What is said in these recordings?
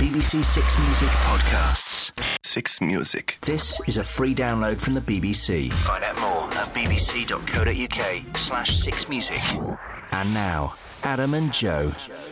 BBC Six Music podcasts. Six Music. This is a free download from the BBC. Find out more at bbc.co.uk/sixmusic. And now, Adam and Joe.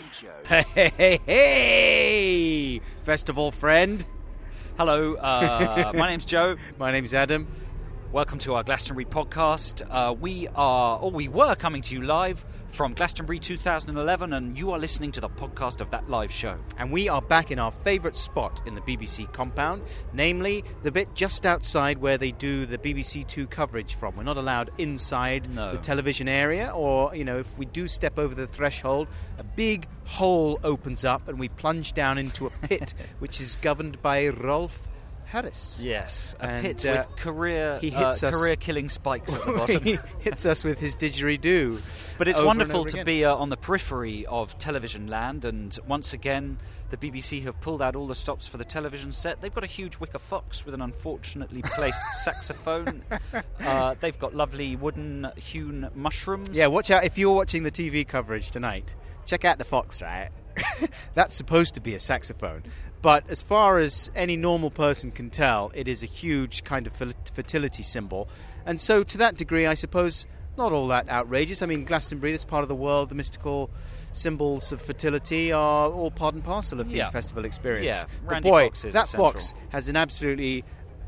Hey! Festival friend. Hello, my name's Joe. My name's Adam. Welcome to our Glastonbury podcast. We were coming to you live from Glastonbury 2011, and you are listening to the podcast of that live show. And we are back in our favourite spot in the BBC compound, namely the bit just outside where they do the BBC Two coverage from. We're not allowed inside the television area, or, if we do step over the threshold, a big hole opens up and we plunge down into a pit, which is governed by Rolf Harris. Yes, a and, pit with career-killing spikes at the bottom. He hits us with his didgeridoo. But it's wonderful to be on the periphery of television land, and once again, the BBC have pulled out all the stops for the television set. They've got a huge wicker fox with an unfortunately placed saxophone. They've got lovely wooden-hewn mushrooms. Yeah, watch out if you're watching the TV coverage tonight. Check out the fox, right? That's supposed to be a saxophone. But as far as any normal person can tell, it is a huge kind of fertility symbol. And so to that degree, I suppose, not all that outrageous. I mean, Glastonbury, this part of the world, the mystical symbols of fertility are all part and parcel of the festival experience. Yeah, but Randy boy, Fox is that essential. fox has an absolutely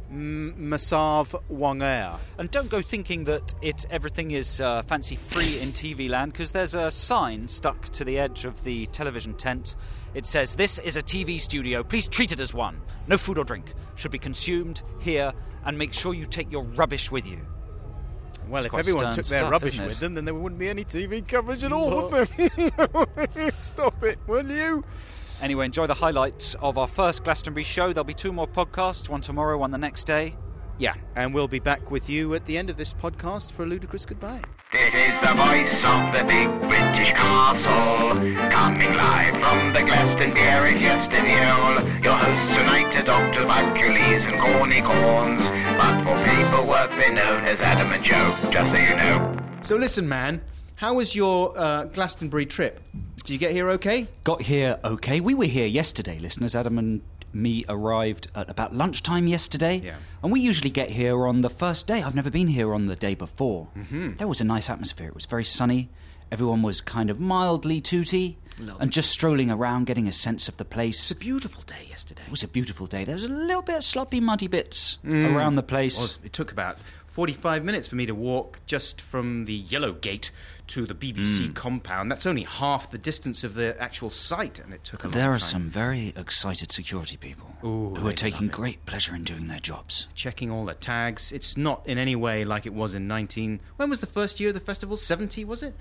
Masav Wanger. And don't go thinking that everything is fancy-free in TV land, because there's a sign stuck to the edge of the television tent. It says, "This is a TV studio. Please treat it as one. No food or drink should be consumed here, and make sure you take your rubbish with you." Well, It's if everyone stern took their stuff, rubbish isn't it? with them, then there wouldn't be any TV coverage at all, would there? Stop it, will you? Anyway, enjoy the highlights of our first Glastonbury show. There'll be 2 more podcasts, one tomorrow, one the next day. Yeah, and we'll be back with you at the end of this podcast for a ludicrous goodbye. This is the voice of the big British castle, coming live from the Glastonbury Festival. Your hosts tonight are Dr. Hercules and Corny Corns, but for paperwork they're known as Adam and Joe, just so you know. So listen, man, how was your Glastonbury trip? Did you get here okay? Got here okay. We were here yesterday, listeners. Adam and me arrived at about lunchtime yesterday. Yeah. And we usually get here on the first day. I've never been here on the day before. Mm-hmm. There was a nice atmosphere. It was very sunny. Everyone was kind of mildly tooty and just strolling around, getting a sense of the place. It's a beautiful day yesterday. It was a beautiful day. There was a little bit of sloppy, muddy bits around the place. Well, it took about 45 minutes for me to walk just from the Yellow Gate to the BBC compound. That's only half the distance of the actual site, and it took a long time. There are some very excited security people who are taking great pleasure in doing their jobs. Checking all the tags. It's not in any way like it was in when was the first year of the festival? 70, was it?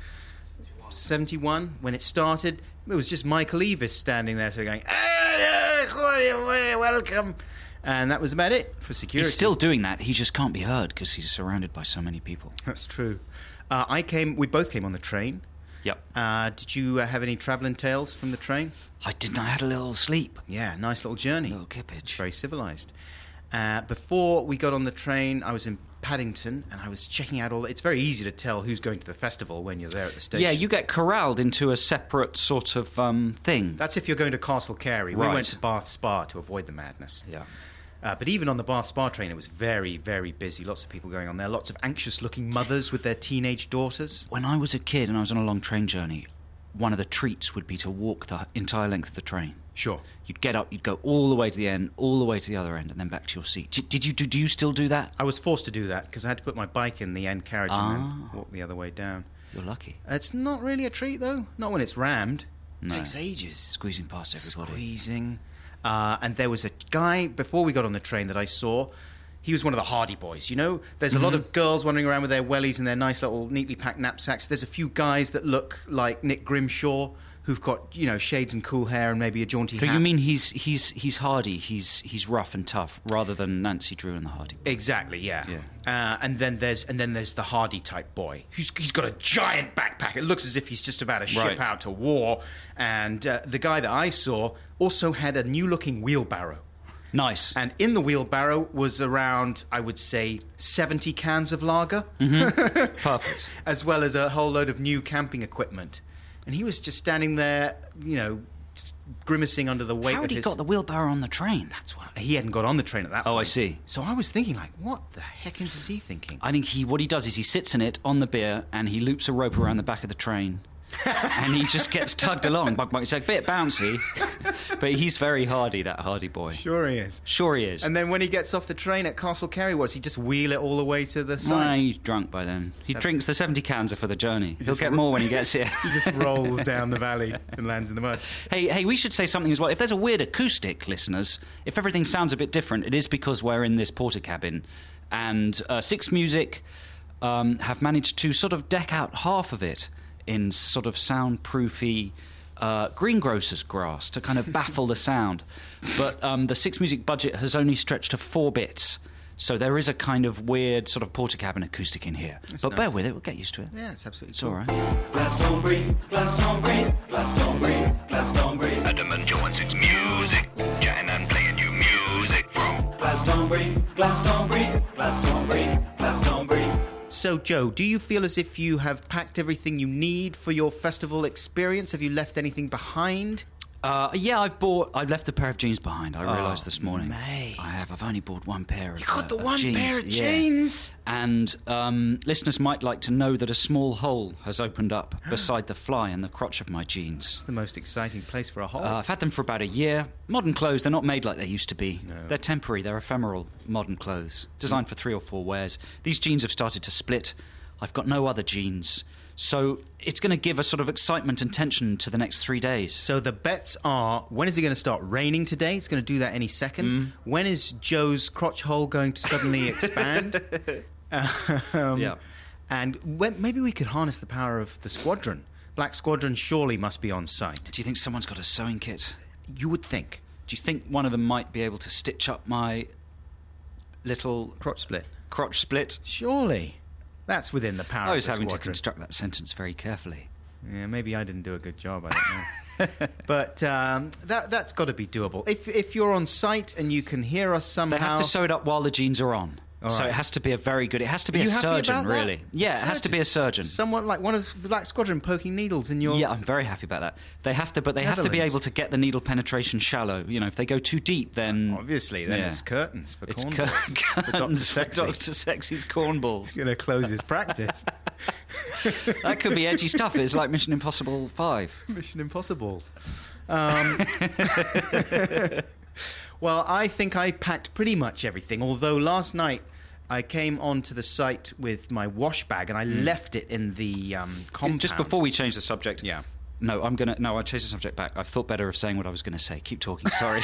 71, when it started. It was just Michael Eavis standing there going, welcome. And that was about it for security. He's still doing that. He just can't be heard because he's surrounded by so many people. That's true. We both came on the train. Yep. Did you have any travelling tales from the train? I didn't. I had a little sleep. Yeah, nice little journey. A little kippage. Very civilised. Before we got on the train, I was in Paddington, and I was checking out it's very easy to tell who's going to the festival when you're there at the station. Yeah, you get corralled into a separate sort of thing. That's if you're going to Castle Carey. Right. We went to Bath Spa to avoid the madness. Yeah. But even on the Bath Spa train, it was very, very busy. Lots of people going on there. Lots of anxious-looking mothers with their teenage daughters. When I was a kid and I was on a long train journey, one of the treats would be to walk the entire length of the train. Sure. You'd get up, you'd go all the way to the end, all the way to the other end, and then back to your seat. Do you still do that? I was forced to do that because I had to put my bike in the end carriage and then walk the other way down. You're lucky. It's not really a treat, though. Not when it's rammed. It No. takes ages. Squeezing past everybody. Squeezing. And there was a guy, before we got on the train, that I saw. He was one of the Hardy Boys, you know? There's a lot of girls wandering around with their wellies and their nice little neatly packed knapsacks. There's a few guys that look like Nick Grimshaw, who've got, shades and cool hair and maybe a jaunty hat. So you mean he's hardy, he's rough and tough, rather than Nancy Drew and the Hardy Boys? Exactly, yeah. And then there's the Hardy type boy. He's got a giant backpack. It looks as if he's just about to ship out to war. And the guy that I saw also had a new looking wheelbarrow. Nice. And in the wheelbarrow was around, I would say, 70 cans of lager. Perfect. As well as a whole load of new camping equipment. And he was just standing there, grimacing under the weight How of had he his... got the wheelbarrow on the train? That's what... He hadn't got on the train at that point. Oh, I see. So I was thinking, like, what the heck is he thinking? I think what he does is he sits in it on the beer and he loops a rope around the back of the train. And he just gets tugged along. It's a bit bouncy, but he's very hardy, that hardy boy. Sure he is. Sure he is. And then when he gets off the train at Castle Kerry, does he just wheel it all the way to the Nah, site? he's drunk by then. He drinks the 70 cans for the journey. He'll get more when he gets here. He just rolls down the valley and lands in the mud. Hey, we should say something as well. If there's a weird acoustic, listeners, if everything sounds a bit different, it is because we're in this porter cabin. And Six Music have managed to sort of deck out half of it in sort of soundproofy greengrocer's grass to kind of baffle the sound. But the Six Music budget has only stretched to 4 bits. So there is a kind of weird sort of porter cabin acoustic in here. That's but nice. bear with it, we'll get used to it. Yeah, it's absolutely It's cool. all right. Glastonbury, Glastonbury, Glastonbury, Glastonbury, Adam and Joe and Six Music, chatting and playing new music from Glastonbury, Glastonbury, Glastonbury, Glastonbury. So, Joe, do you feel as if you have packed everything you need for your festival experience? Have you left anything behind? Yeah, I've left a pair of jeans behind. I realised this morning. mate. I have. I've only bought one pair of You got the of one jeans. pair of Yeah. jeans? And listeners might like to know that a small hole has opened up beside the fly in the crotch of my jeans. It's the most exciting place for a hole. I've had them for about a year. Modern clothes, they're not made like they used to be. No. They're temporary, they're ephemeral modern clothes, designed for 3 or 4 wears. These jeans have started to split. I've got no other jeans. So it's going to give a sort of excitement and tension to the next 3 days. So the bets are, when is it going to start raining today? It's going to do that any second. When is Joe's crotch hole going to suddenly expand? Yeah. And maybe we could harness the power of the squadron. Black Squadron surely must be on site. Do you think someone's got a sewing kit? You would think. Do you think one of them might be able to stitch up my little Crotch split. crotch split? Surely. That's within the power I was of the having to squadron. construct that sentence very carefully. Yeah, maybe I didn't do a good job. I don't know. But that's got to be doable. If you're on site and you can hear us somehow... They have to sew it up while the jeans are on. All So right. it has to be a very good... It has to be Are a you happy surgeon, about that? really. Yeah, it has to be a surgeon. Someone like one of the Black Squadron poking needles in your... Yeah, I'm very happy about that. They have to, but they have to be Netherlands. able to get the needle penetration shallow. You know, if they go too deep, then... Obviously, then Yeah. it's curtains for It's cornballs. curtains for Sexy. Dr. Sexy's cornballs. He's going to close his practice. That could be edgy stuff. It's like Mission Impossible 5. Mission Impossibles. Well, I think I packed pretty much everything, although last night I came onto the site with my wash bag and I left it in the compound. Just before we change the subject... Yeah. No, I'll change the subject back. I've thought better of saying what I was going to say. Keep talking, sorry.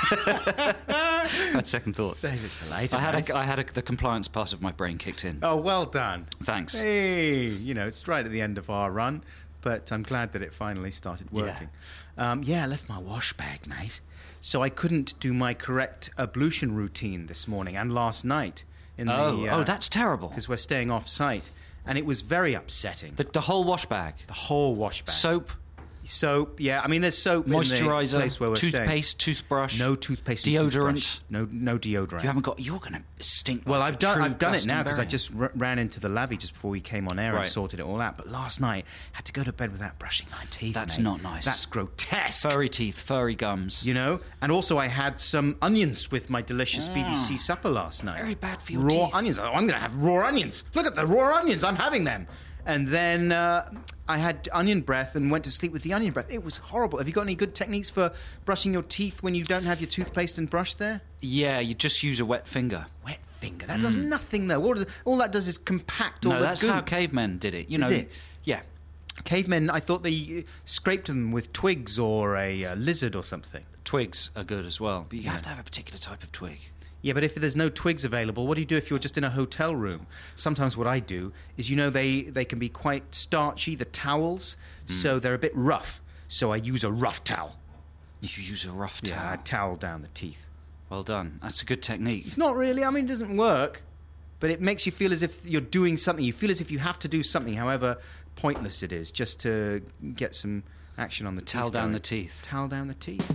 I had second thoughts. Save it for later, I had the compliance part of my brain kicked in. Oh, well done. Thanks. Hey, it's right at the end of our run, but I'm glad that it finally started working. I left my wash bag, mate. So I couldn't do my correct ablution routine this morning and last night. That's terrible. Because we're staying off site. And it was very upsetting. The whole wash bag. The whole wash bag. Soap, yeah. I mean, there's soap in the moisturizer, place where we're toothpaste, staying. toothbrush. No toothpaste and deodorant. toothbrush. No deodorant. You haven't got... You're going to stink. Well, like I've done true it now because I Glastonbury. just ran into the lavvy just before we came on air Right. and sorted it all out. But last night, I had to go to bed without brushing my teeth. That's mate. not nice. That's grotesque. Furry teeth, furry gums. And also I had some onions with my delicious BBC supper last night. Very bad for your raw teeth. onions. Oh, I'm going to have raw onions. Look at the raw onions. I'm having them. And then I had onion breath and went to sleep with the onion breath. It was horrible. Have you got any good techniques for brushing your teeth when you don't have your toothpaste and brush there? Yeah, you just use a wet finger. Wet finger. That does nothing, though. All that does is compact all No, the that's goop. how cavemen did it. Is it? Yeah. Cavemen, I thought they scraped them with twigs or a lizard or something. Twigs are good as well, but you have to have a particular type of twig. Yeah, but if there's no twigs available, what do you do if you're just in a hotel room? Sometimes what I do is, they can be quite starchy, the towels, so they're a bit rough. So I use a rough towel. You use a rough towel. Yeah, I towel down the teeth. Well done. That's a good technique. It's not really, it doesn't work, but it makes you feel as if you're doing something. You feel as if you have to do something, however pointless it is, just to get some action on the teeth. Towel down going. the teeth. Towel down the teeth.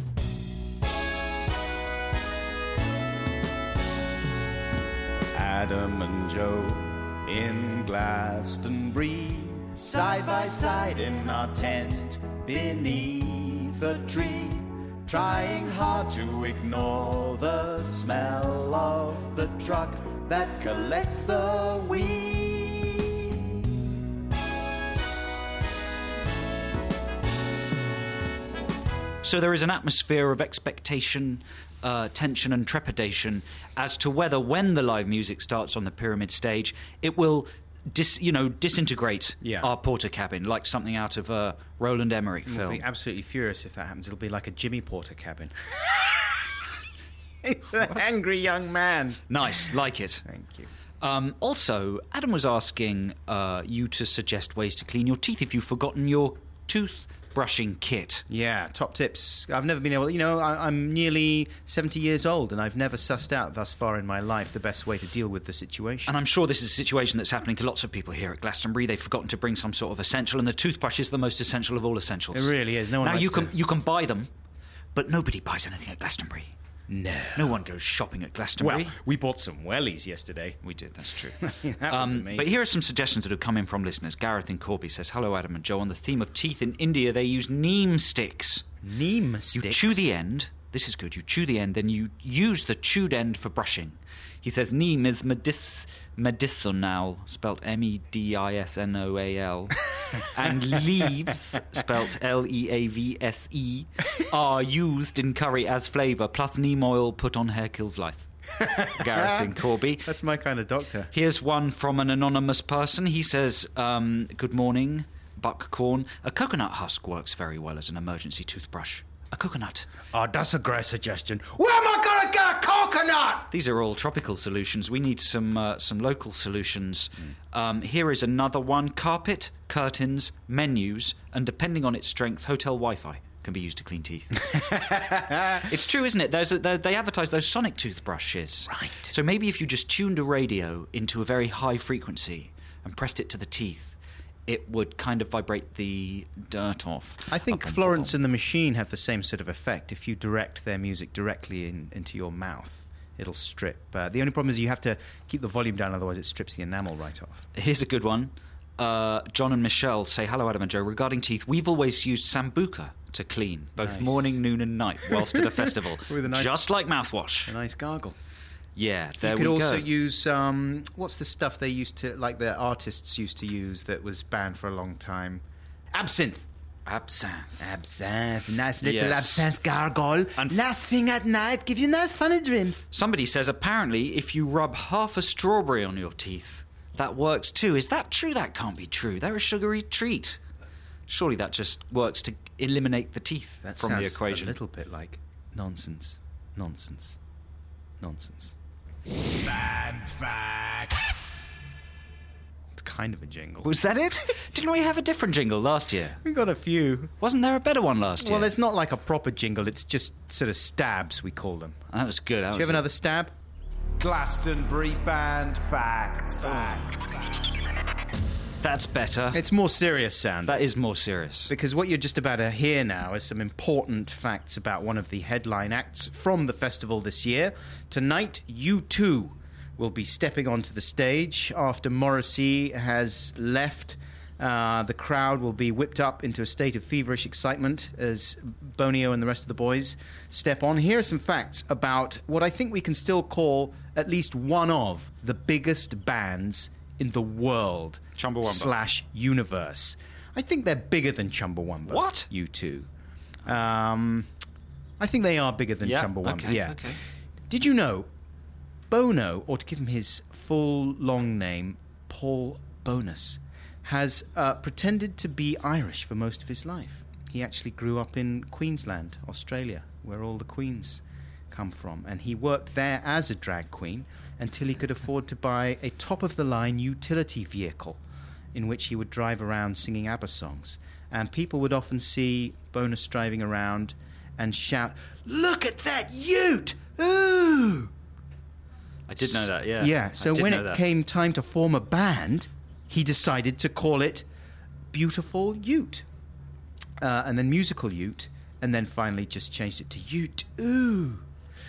Adam and Joe in Glastonbury, side by side in our tent beneath a tree. trying hard to ignore the smell of the truck that collects the weed. So there is an atmosphere of expectation, tension and trepidation as to whether when the live music starts on the Pyramid stage, it will disintegrate our Porter cabin like something out of a Roland Emmerich film. I'll be absolutely furious if that happens. It'll be like a Jimmy Porter cabin. He's an angry young man. Nice, like it. Thank you. Also, Adam was asking you to suggest ways to clean your teeth if you've forgotten your toothbrushing kit. Yeah, top tips. I've never been able... I'm nearly 70 years old, and I've never sussed out thus far in my life the best way to deal with the situation. And I'm sure this is a situation that's happening to lots of people here at Glastonbury. They've forgotten to bring some sort of essential, and the toothbrush is the most essential of all essentials. It really is. No one now, likes you can buy them, but nobody buys anything at Glastonbury. No one goes shopping at Glastonbury. Well, we bought some wellies yesterday. We did, that's true. That was amazing. But here are some suggestions that have come in from listeners. Gareth in Corby says, hello, Adam and Joe. On the theme of teeth in India, they use neem sticks. Neem sticks? You chew the end. This is good. You chew the end, then you use the chewed end for brushing. He says neem is medicinal, spelt MEDISNOAL, and leaves, spelt LEAVSE, are used in curry as flavour, plus neem oil put on hair kills lice. Gareth in Corby. That's my kind of doctor. Here's one from an anonymous person. He says, good morning, Buckcorn. A coconut husk works very well as an emergency toothbrush. A coconut. Oh, that's a great suggestion. Where am I going to get a coconut? These are all tropical solutions. We need some local solutions. Here is another one. Carpet, curtains, menus, and depending on its strength, hotel Wi-Fi can be used to clean teeth. It's true, isn't it? They advertise those sonic toothbrushes. Right. So maybe if you just tuned a radio into a very high frequency and pressed it to the teeth, it would kind of vibrate the dirt off. I think Florence and the Machine have the same sort of effect. If you direct their music directly into your mouth, it'll strip. The only problem is you have to keep the volume down, otherwise it strips the enamel right off. Here's a good one. John and Michelle say, hello, Adam and Joe. Regarding teeth, we've always used Sambuca to clean, both morning, noon and night, whilst at a festival. With a nice, just like mouthwash. A nice gargle. Yeah, there we go. You could also use what's the stuff they used to, like the artists used to use that was banned for a long time? Absinthe. Absinthe. Nice little absinthe gargle. And last thing at night, give you nice funny dreams. Somebody says apparently if you rub half a strawberry on your teeth, that works too. Is that true? That can't be true. They're a sugary treat. Surely that just works to eliminate the teeth from the equation. A little bit like nonsense. Bad facts. It's kind of a jingle. Was that it? Didn't we have a different jingle last year? We got a few. Wasn't there a better one last year? Well, it's not like a proper jingle. It's just sort of stabs, we call them. That was good. Do you have another stab? Glastonbury band facts. That's better. It's more serious sound. That is more serious. Because what you're just about to hear now is some important facts about one of the headline acts from the festival this year. Tonight, U2 will be stepping onto the stage after Morrissey has left. The crowd will be whipped up into a state of feverish excitement as Bonio and the rest of the boys step on. Here are some facts about what I think we can still call at least one of the biggest bands in the world Chumbawamba / universe. I think they're bigger than Chumbawamba. What? U2. I think they are bigger than Chumbawamba. Okay. Did you know Bono, or to give him his full long name, Paul Bonus, has pretended to be Irish for most of his life? He actually grew up in Queensland, Australia, where all the queens come from, and he worked there as a drag queen until he could afford to buy a top-of-the-line utility vehicle in which he would drive around singing ABBA songs. And people would often see Bonus driving around and shout, "Look at that ute! Ooh!" I did know that, yeah. Yeah, so when it came time to form a band, he decided to call it Beautiful Ute. And then Musical Ute, and then finally just changed it to Ute. Ooh.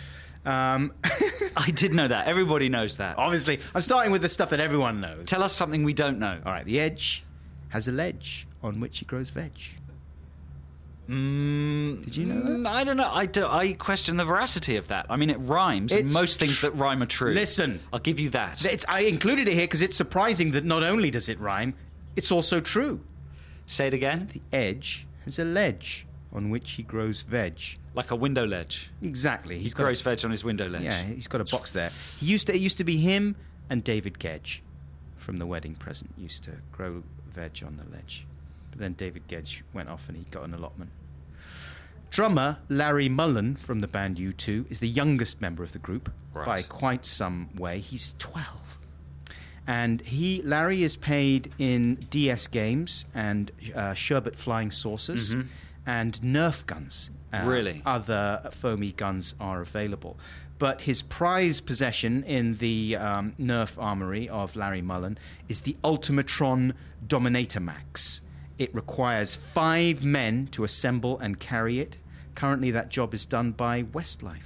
I did know that. Everybody knows that. Obviously, I'm starting with the stuff that everyone knows. Tell us something we don't know. All right, the edge has a ledge on which it grows veg. Did you know that? I don't know. I question the veracity of that. I mean, it rhymes, and most things that rhyme are true. Listen. I'll give you that. I included it here because it's surprising that not only does it rhyme, it's also true. Say it again. The edge has a ledge on which he grows veg. Like a window ledge. Exactly. He grows veg on his window ledge. Yeah, he's got a box there. It used to be him and David Gedge from The Wedding Present used to grow veg on the ledge. But then David Gedge went off and he got an allotment. Drummer Larry Mullen from the band U2 is the youngest member of the group by quite some way. He's 12. And Larry is paid in DS games and Sherbet flying saucers and Nerf guns. Really? Other foamy guns are available. But his prize possession in the Nerf armory of Larry Mullen is the Ultimatron Dominator Max. It requires 5 men to assemble and carry it. Currently, that job is done by Westlife.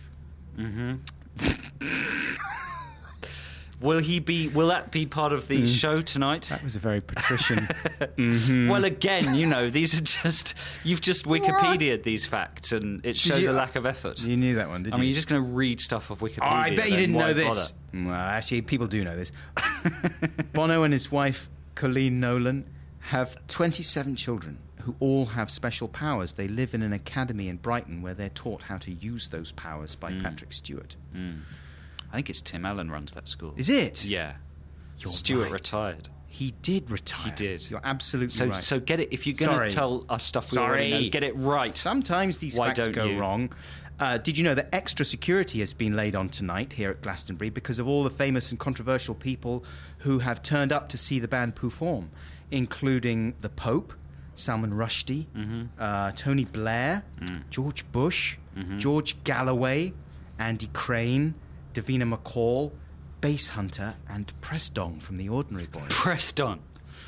Will that be part of the show tonight? That was a very patrician. Well, again, these are you've just Wikipedia'd these facts, and it shows a lack of effort. You knew that one, did you? I mean, you're just going to read stuff off Wikipedia. Oh, I bet you didn't know this. Bother? Well, actually, people do know this. Bono and his wife, Colleen Nolan, have 27 children who all have special powers. They live in an academy in Brighton where they're taught how to use those powers by Patrick Stewart. I think it's Tim Allen runs that school. Is it? Yeah. You're Stewart right. retired. He did retire. He did. You're absolutely right. So get it. If you're going to tell us stuff we already know, get it right. Sometimes these facts go wrong. Did you know that extra security has been laid on tonight here at Glastonbury because of all the famous and controversial people who have turned up to see the band perform, including the Pope, Salman Rushdie, Tony Blair, George Bush, George Galloway, Andy Crane, Davina McCall, Bass Hunter, and Preston from the Ordinary Boys. Preston.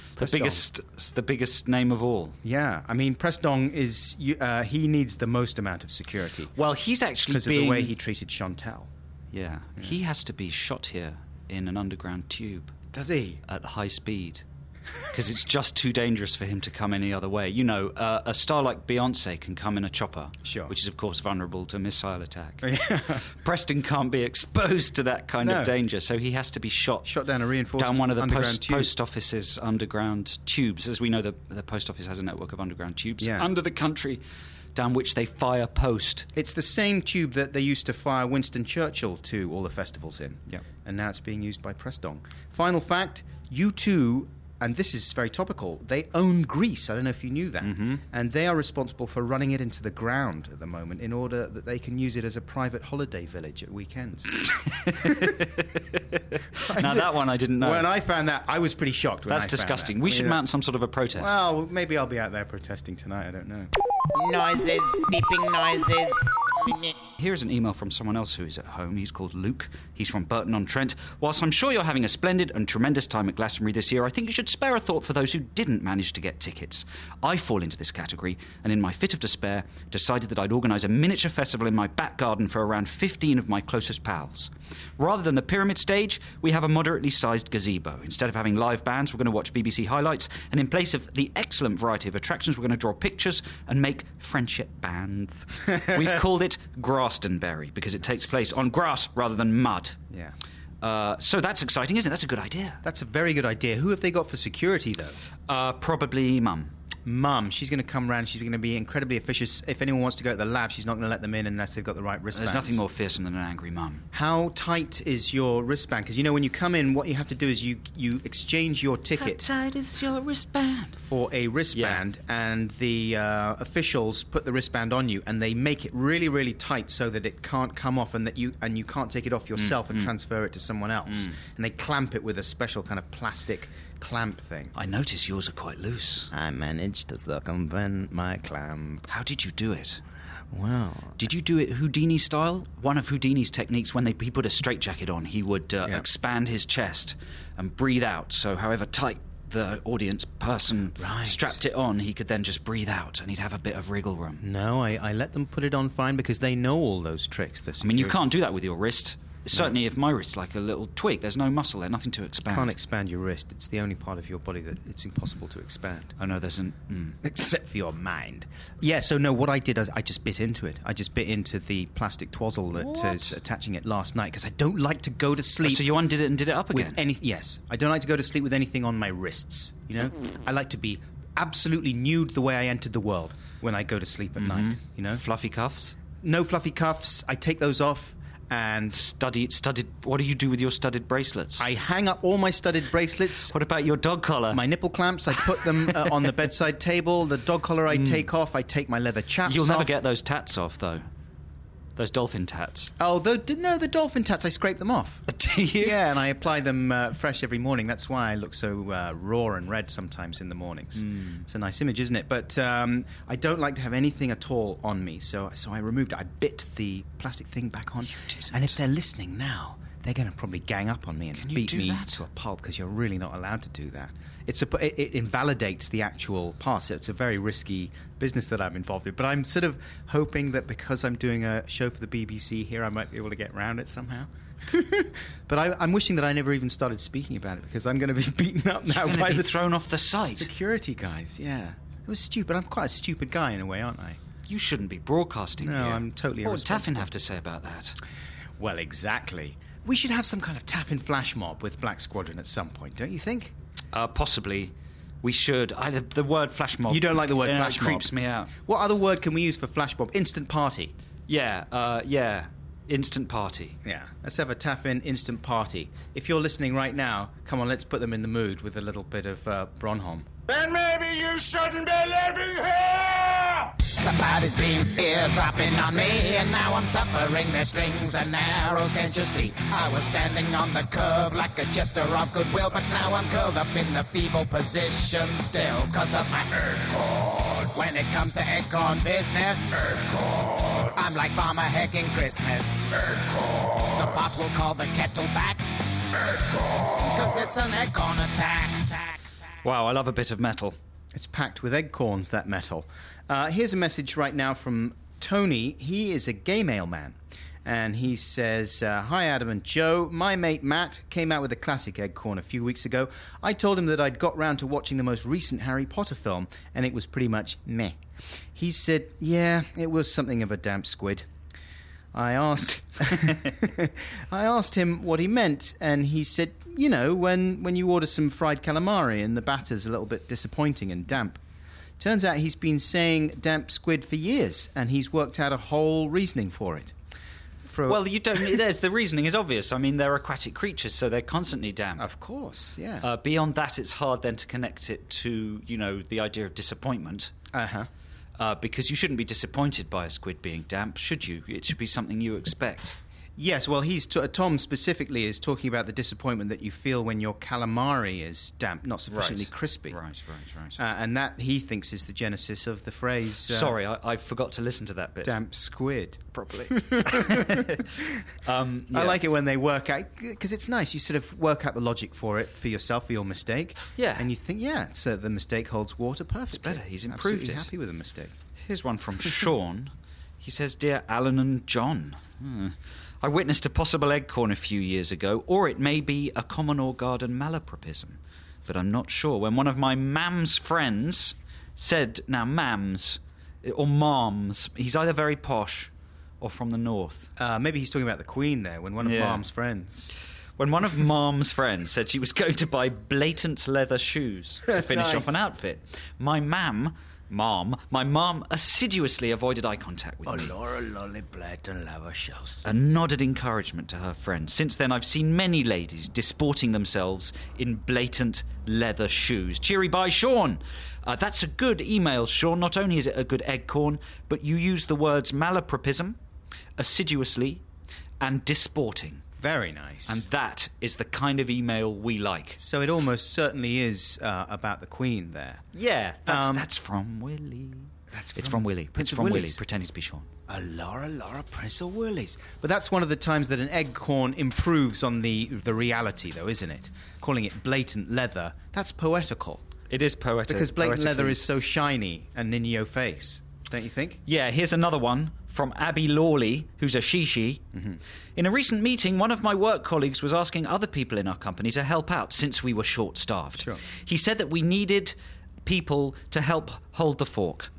The biggest name of all. Yeah, I mean, Preston is he needs the most amount of security. Well, he's actually because of the way he treated Chantel. Yeah, he has to be shot here in an underground tube. Does he? At high speed. Because it's just too dangerous for him to come any other way. A star like Beyonce can come in a chopper, which is, of course, vulnerable to missile attack. Preston can't be exposed to that kind of danger, so he has to be shot down a reinforced down one of the tube. post office's underground tubes. As we know, the post office has a network of underground tubes under the country, down which they fire post. It's the same tube that they used to fire Winston Churchill to all the festivals in. Yep. And now it's being used by Preston. Final fact, U2... and this is very topical, they own Greece. I don't know if you knew that. And they are responsible for running it into the ground at the moment in order that they can use it as a private holiday village at weekends. Now, that one I didn't know. When I found that, I was pretty shocked. That's disgusting. We should mount some sort of a protest. Well, maybe I'll be out there protesting tonight. I don't know. Noises, beeping noises. Here's an email from someone else who is at home. He's called Luke. He's from Burton-on-Trent. Whilst I'm sure you're having a splendid and tremendous time at Glastonbury this year, I think you should spare a thought for those who didn't manage to get tickets. I fall into this category, and in my fit of despair, decided that I'd organise a miniature festival in my back garden for around 15 of my closest pals. Rather than the pyramid stage, we have a moderately sized gazebo. Instead of having live bands, we're going to watch BBC highlights, and in place of the excellent variety of attractions, we're going to draw pictures and make friendship bands. We've called it Grastonbury because it takes place on grass rather than mud. Yeah. So that's exciting, isn't it? That's a good idea. That's a very good idea. Who have they got for security, though? Probably Mum. Mum. She's going to come round. She's going to be incredibly officious. If anyone wants to go to the lab, she's not going to let them in unless they've got the right wristbands. There's nothing more fearsome than an angry mum. How tight is your wristband? Because, when you come in, what you have to do is you exchange your ticket. How tight is your wristband? For a wristband, and the officials put the wristband on you, and they make it really, really tight so that it can't come off, and that you can't take it off yourself and transfer it to someone else. And they clamp it with a special kind of plastic clamp thing. I notice yours are quite loose. I managed to circumvent my clamp. How did you do it? Well... Did you do it Houdini style? One of Houdini's techniques, when he put a straitjacket on, he would expand his chest and breathe out, so however tight the audience person strapped it on, he could then just breathe out and he'd have a bit of wriggle room. No, I let them put it on fine because they know all those tricks. I mean, you can't do that with your wrist. Certainly, if my wrist's like a little twig, there's no muscle there, nothing to expand. Can't expand your wrist. It's the only part of your body that it's impossible to expand. I know there's an... Except for your mind. Yeah, so no, what I did is I just bit into it. I just bit into the plastic twaddle that is attaching it last night, because I don't like to go to sleep... So you undid it and did it up again? Yes. I don't like to go to sleep with anything on my wrists, you know? I like to be absolutely nude the way I entered the world when I go to sleep at night, you know? Fluffy cuffs? No fluffy cuffs. I take those off. And studded. What do you do with your studded bracelets? I hang up all my studded bracelets. What about your dog collar? My nipple clamps. I put them on the bedside table. The dog collar I take off. I take my leather chaps You'll off. never get those tats off, though. Those dolphin tats. Oh, the dolphin tats. I scrape them off. Do you? Yeah, and I apply them fresh every morning. That's why I look so raw and red sometimes in the mornings. It's a nice image, isn't it? But I don't like to have anything at all on me, so I removed it. I bit the plastic thing back on. You didn't. And if they're listening now, they're going to probably gang up on me and beat me to a pulp, because you're really not allowed to do that. It invalidates the actual pass. It's a very risky business that I'm involved in. But I'm sort of hoping that because I'm doing a show for the BBC here, I might be able to get around it somehow. But I'm wishing that I never even started speaking about it, because I'm going to be beaten up now by the thrown off the site. Security guys. Yeah, it was stupid. I'm quite a stupid guy in a way, aren't I? You shouldn't be broadcasting No, here. I'm totally What would irresponsible. Taffin have to say about that? Well, exactly. We should have some kind of Taffin flash mob with Black Squadron at some point, don't you think? Possibly. We should. The word flash mob... You don't like the word flash it mob? creeps me out. What other word can we use for flash mob? Instant party. Yeah. Instant party. Yeah, let's have a Taffin instant party. If you're listening right now, come on, let's put them in the mood with a little bit of Bronholm. Then maybe you shouldn't be living here! Somebody's been eardropping on me, and now I'm suffering their strings and arrows, can't you see? I was standing on the curve like a jester of goodwill, but now I'm curled up in the feeble position still, cause of my earth cords. When it comes to acorn business, earth cords. I'm like Farmer Hecking Christmas, earth cords. The pot will call the kettle back, earth cords. Cause it's an acorn attack. Wow, I love a bit of metal. It's packed with acorns, that metal. Here's a message right now from Tony. He is a gay mailman. And he says, Hi, Adam and Joe. My mate Matt came out with a classic Eggcorn a few weeks ago. I told him that I'd got round to watching the most recent Harry Potter film, and it was pretty much meh. He said, yeah, it was something of a damp squid. I asked him what he meant, and he said, you know, when you order some fried calamari and the batter's a little bit disappointing and damp. Turns out he's been saying damp squid for years, and he's worked out a whole reasoning for it. Well, you don't. The reasoning is obvious. I mean, they're aquatic creatures, so they're constantly damp. Of course, yeah. Beyond that, it's hard then to connect it to, you know, the idea of disappointment. Because you shouldn't be disappointed by a squid being damp, should you? It should be something you expect. Yes, well, Tom specifically is talking about the disappointment that you feel when your calamari is damp, not sufficiently crispy. Right. And that, he thinks, is the genesis of the phrase... Sorry, I forgot to listen to that bit. Damp squid. Properly. I like it when they work out, because it's nice. You sort of work out the logic for it, for yourself, for your mistake. Yeah. And you think, so the mistake holds water perfectly. It's better. He's improved Absolutely it. happy with the mistake. Here's one from Sean. He says, Dear Alan and John... I witnessed a possible Eggcorn a few years ago, or it may be a common or garden malapropism, but I'm not sure. When one of my mam's friends said, now mams, or moms, he's either very posh or from the north. Maybe he's talking about the Queen there, when one of Mom's friends... When one of Mom's friends said she was going to buy blatant leather shoes to finish off an outfit, my mom assiduously avoided eye contact with me and nodded encouragement to her friend. Since then, I've seen many ladies disporting themselves in blatant leather shoes. Cheery bye, Sean. That's a good email, Sean. Not only is it a good Eggcorn, but you use the words malapropism, assiduously, and disporting. Very nice. And that is the kind of email we like. So it almost certainly is about the Queen there. Yeah, that's from Willie. It's from Willie. Prince it's of from Willies. Willie, pretending to be Sean. Laura, Prince of Willies. But that's one of the times that an Eggcorn improves on the reality, though, isn't it? Calling it blatant leather, that's poetical. It is poetic. Because blatant leather is so shiny and in your face, don't you think? Yeah, here's another one from Abby Lawley, who's a shishi. Mm-hmm. In a recent meeting, one of my work colleagues was asking other people in our company to help out since we were short-staffed. Sure. He said that we needed people to help hold the fork.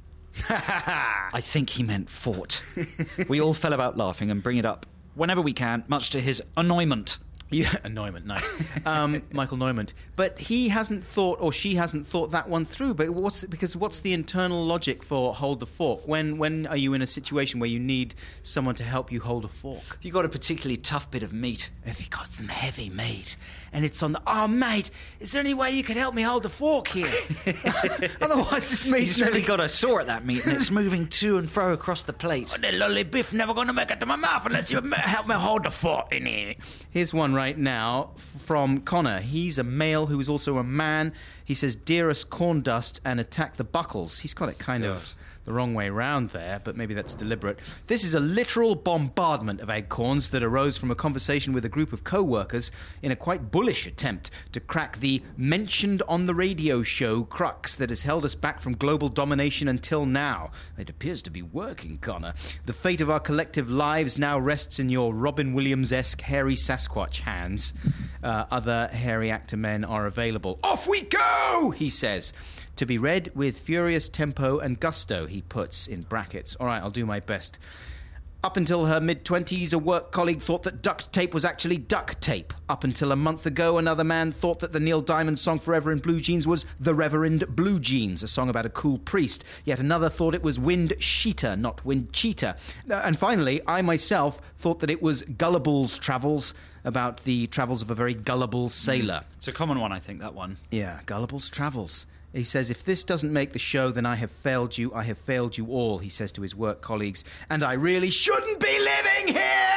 I think he meant fort. We all fell about laughing and bring it up whenever we can, much to his annoyment. Yeah, Neumann, nice. Michael Neumann. But he hasn't thought, or she hasn't thought that one through. But what's the internal logic for hold the fork? When are you in a situation where you need someone to help you hold a fork? If you've got a particularly tough bit of meat. If you got some heavy meat, and it's on the... Oh, mate, is there any way you could help me hold the fork here? Otherwise, this meat's... He's really got a saw at that meat, and it's moving to and fro across the plate. Oh, the lolly biff never going to make it to my mouth unless you help me hold the fork in here. Here's one right now from Connor. He's a male who is also a man. He says, "Dear us corn dust and attack the buckles." He's got it kind of the wrong way round there, but maybe that's deliberate. This is a literal bombardment of acorns that arose from a conversation with a group of co-workers in a quite bullish attempt to crack the mentioned on the radio show crux that has held us back from global domination until now. It appears to be working, Connor. The fate of our collective lives now rests in your Robin Williams-esque hairy Sasquatch hands. Other hairy actor men are available. Off we go, he says. To be read with furious tempo and gusto, he puts in brackets. All right, I'll do my best. Up until her mid-20s, a work colleague thought that duct tape was actually duck tape. Up until a month ago, another man thought that the Neil Diamond song Forever in Blue Jeans was The Reverend Blue Jeans, a song about a cool priest. Yet another thought it was Wind Sheeter, not Wind Cheetah. And finally, I myself thought that it was Gullible's Travels, about the travels of a very gullible sailor. It's a common one, I think, that one. Yeah, Gullible's Travels. He says, "If this doesn't make the show, then I have failed you all," he says to his work colleagues. And I really shouldn't be living here!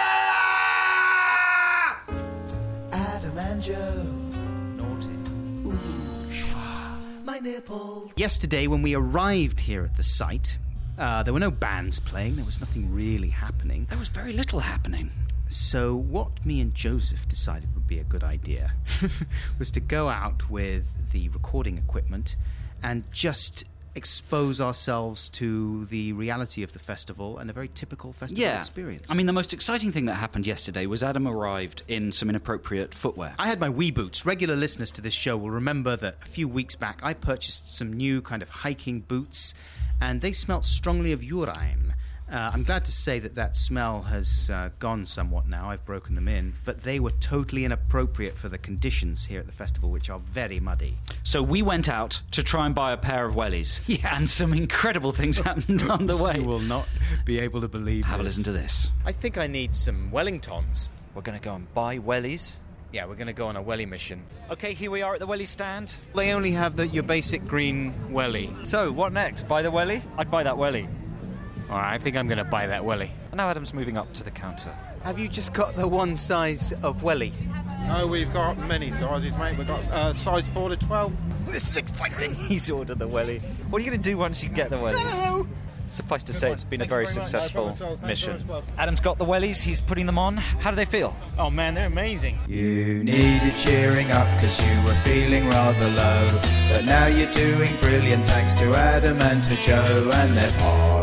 Adam and Joe. Naughty. Ooh, shwa, my nipples. Yesterday, when we arrived here at the site, there were no bands playing. There was nothing really happening. There was very little happening. So what me and Joseph decided would be a good idea was to go out with the recording equipment and just expose ourselves to the reality of the festival and a very typical festival experience. I mean, the most exciting thing that happened yesterday was Adam arrived in some inappropriate footwear. I had my wee boots. Regular listeners to this show will remember that a few weeks back I purchased some new kind of hiking boots, and they smelt strongly of urine. I'm glad to say that smell has gone somewhat now. I've broken them in. But they were totally inappropriate for the conditions here at the festival, which are very muddy. So we went out to try and buy a pair of wellies. Yeah. And some incredible things happened on the way. You will not be able to believe Have a listen to this. I think I need some Wellingtons. We're going to go and buy wellies. Yeah, we're going to go on a welly mission. Okay, here we are at the welly stand. They only have your basic green welly. So, what next? Buy the welly? I'd buy that welly. All right, I think I'm going to buy that welly. And now Adam's moving up to the counter. Have you just got the one size of welly? No, we've got many sizes, mate. We've got size 4 to 12. This is exciting. He's ordered the welly. What are you going to do once you get the wellies? No. Suffice to say, it's been a very successful mission. Well. Adam's got the wellies. He's putting them on. How do they feel? Oh, man, they're amazing. You needed cheering up because you were feeling rather low. But now you're doing brilliant thanks to Adam and to Joe and their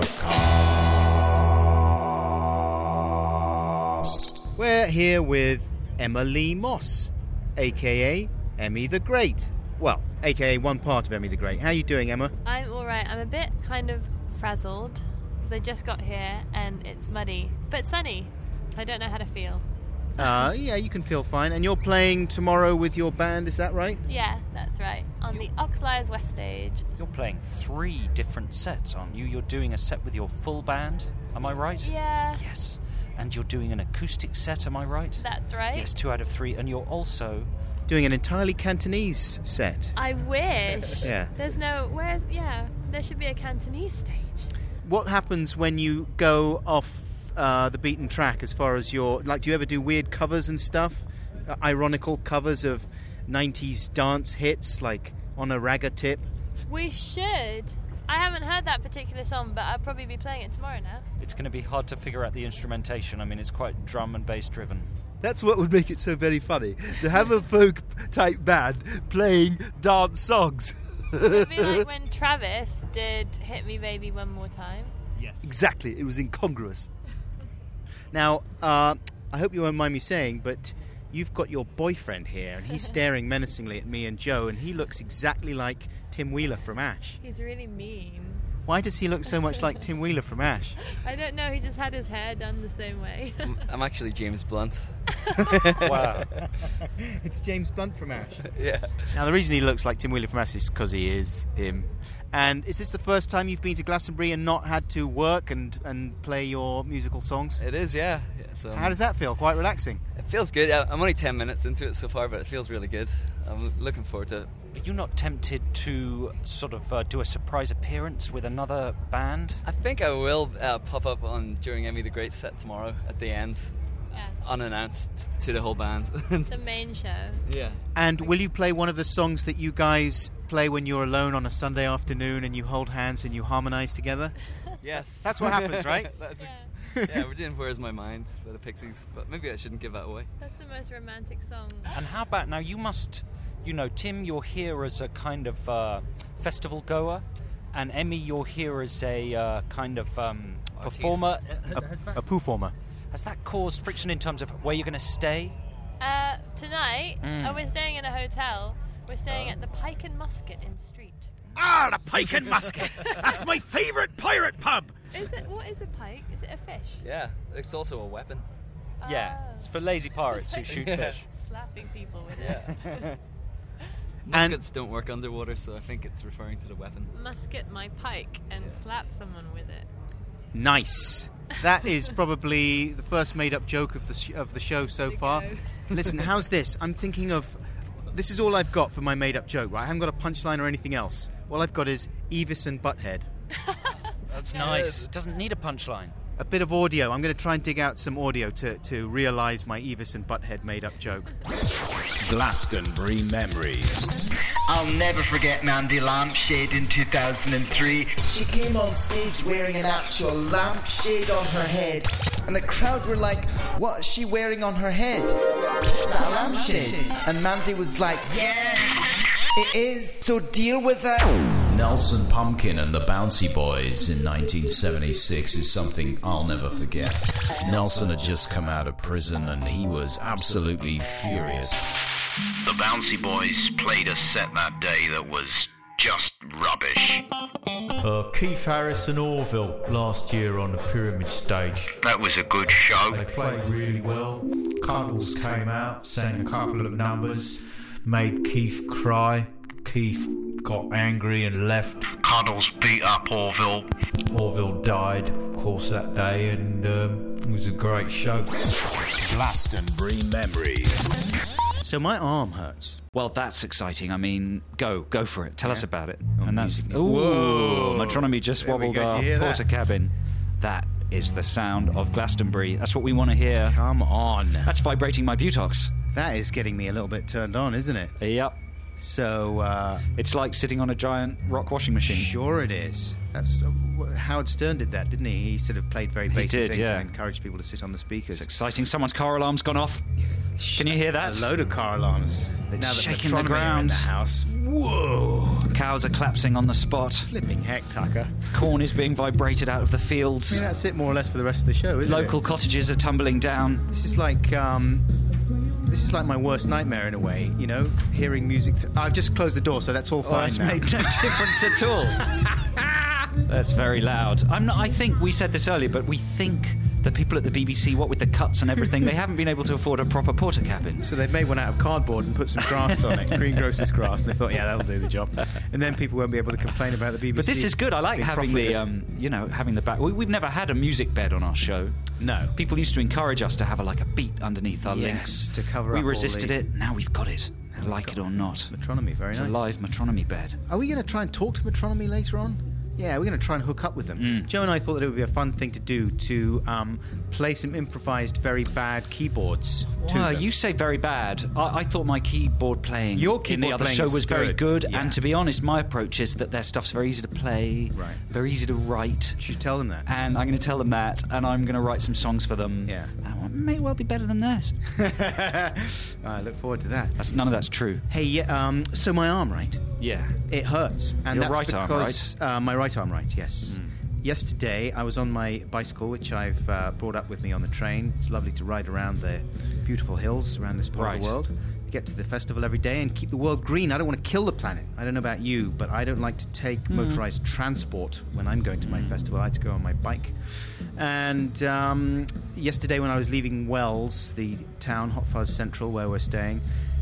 podcast. We're here with Emma Lee Moss, a.k.a. Emmy the Great. Well, a.k.a. one part of Emmy the Great. How are you doing, Emma? I'm alright. I'm a bit kind of frazzled because I just got here and it's muddy but sunny. I don't know how to feel. Yeah, you can feel fine. And you're playing tomorrow with your band, is that right? Yeah, that's right. On the Oxliars West stage. You're playing 3 different sets, aren't you? You're doing a set with your full band, am I right? Yeah. Yes. And you're doing an acoustic set, am I right? That's right. Yes, 2 out of 3. And you're also doing an entirely Cantonese set. I wish. Yeah. There should be a Cantonese stage. What happens when you go off the beaten track as far as do you ever do weird covers and stuff? Ironical covers of 90s dance hits, like On a Ragga Tip? We should. I haven't heard that particular song, but I'll probably be playing it tomorrow now. It's going to be hard to figure out the instrumentation. I mean, it's quite drum and bass driven. That's what would make it so very funny, to have a folk-type band playing dance songs. It would be like when Travis did Hit Me Baby One More Time. Yes. Exactly. It was incongruous. Now, I hope you won't mind me saying, but you've got your boyfriend here, and he's staring menacingly at me and Joe, and he looks exactly like Tim Wheeler from Ash. He's really mean. Why does he look so much like Tim Wheeler from Ash? I don't know, he just had his hair done the same way. I'm actually James Blunt. Wow. It's James Blunt from Ash. Yeah. Now, the reason he looks like Tim Wheeler from Ash is because he is him. And is this the first time you've been to Glastonbury and not had to work and play your musical songs? It is, yeah. So, how does that feel? Quite relaxing? It feels good. I'm only 10 minutes into it so far, but it feels really good. I'm looking forward to it. Are you not tempted to sort of do a surprise appearance with another band? I think I will pop up during Emmy the Great set tomorrow at the end. Yeah. Unannounced to the whole band. The main show. Yeah. And will you play one of the songs that you guys play when you're alone on a Sunday afternoon and you hold hands and you harmonise together? Yes. That's what happens, right? Yeah, we're doing Where's My Mind by the Pixies, but maybe I shouldn't give that away. That's the most romantic song. And how about now? You must, Tim, you're here as a kind of festival goer, and Emmy, you're here as a kind of performer. A poo-former. Has that caused friction in terms of where you're going to stay? Tonight, we're staying in a hotel. We're staying at the Pike and Musket in Street. Ah, the Pike and Musket! That's my favourite pirate pub! What is a pike? Is it a fish? Yeah, it's also a weapon. Yeah, it's for lazy pirates who shoot fish. Slapping people with it. Muskets don't work underwater, so I think it's referring to the weapon. Musket my pike and slap someone with it. Nice. That is probably the first made-up joke of the show so far. Listen, how's this? I'm thinking of... This is all I've got for my made-up joke, right? I haven't got a punchline or anything else. All I've got is Evis and Butthead. That's nice. It doesn't need a punchline. A bit of audio. I'm going to try and dig out some audio to realise my Evis and Butthead made-up joke. Glastonbury Memories. I'll never forget Mandy Lampshade in 2003. She came on stage wearing an actual lampshade on her head. And the crowd were like, what is she wearing on her head? It's a lampshade. And Mandy was like, yeah, it is, so deal with it. Nelson Pumpkin and the Bouncy Boys in 1976 is something I'll never forget. Nelson had just come out of prison and he was absolutely furious. The Bouncy Boys played a set that day that was just rubbish. Keith Harris and Orville last year on the Pyramid stage. That was a good show. They played really well. Cuddles came out, sang a couple of numbers, made Keith cry. Keith got angry and left. Cuddles beat up Orville. Orville died, of course, that day, and it was a great show. Glastonbury Memories. So my arm hurts. Well, that's exciting. I mean, go for it. Tell us about it. Oh, and that's whoa! Metronomy just There we wobbled go. our Did you hear porter that? cabin. That is the sound of Glastonbury. That's what we want to hear. Come on. That's vibrating my butox. That is getting me a little bit turned on, isn't it? Yep. So, it's like sitting on a giant rock washing machine. Sure it is. That's Howard Stern did that, didn't he? He sort of played very basic things and encouraged people to sit on the speakers. It's exciting. Someone's car alarm's gone off. Can you hear that? A load of car alarms. It's now that shaking the Metronomy are in ground. the house. Whoa! Cows are collapsing on the spot. Flipping heck, Tucker. Corn is being vibrated out of the fields. I mean, that's it more or less for the rest of the show, isn't it? Local cottages are tumbling down. This is like my worst nightmare in a way, you know, hearing music. I've just closed the door, so that's all fine That's now. made no difference at all. That's very loud. I think we said this earlier, but we think the people at the BBC, what with the cuts and everything, they haven't been able to afford a proper porter cabin. So they've made one out of cardboard and put some grass on it, greengrocer's grass, and they thought, yeah, that'll do the job. And then people won't be able to complain about the BBC. But this is good. I like being having profligate. having the back. We've never had a music bed on our show. No. People used to encourage us to have a beat underneath our links to cover We up resisted all it. Now we've got it. Like it or not. Metronomy, very It's nice. a live Metronomy bed. Are we going to try and talk to Metronomy later on? Yeah, we're going to try and hook up with them. Joe and I thought that it would be a fun thing to do to play some improvised, very bad keyboards to Well, them. you say very bad. I thought my keyboard playing Your in the keyboard other playing show is was very good, good. yeah. And to be honest, my approach is that their stuff's very easy to play, Right. very easy to write. You should tell them that. And I'm going to tell them that, and I'm going to write some songs for them. Yeah. And it may well be better than this. I look forward to that. None of that's true. Hey, yeah, so my arm, right? Yeah. It hurts. And Your that's right arm, because, my right arm, right, yes. yesterday I was on my bicycle, which I've brought up with me on the train. It's lovely to ride around the beautiful hills around this part of the world. Get to the festival every day and keep the world green. I don't want to kill the planet. I don't know about you, but I don't like to take motorized transport when I'm going to my festival. I like to go on my bike. And yesterday when I was leaving Wells, the town, Hot Fuzz Central, where we're staying,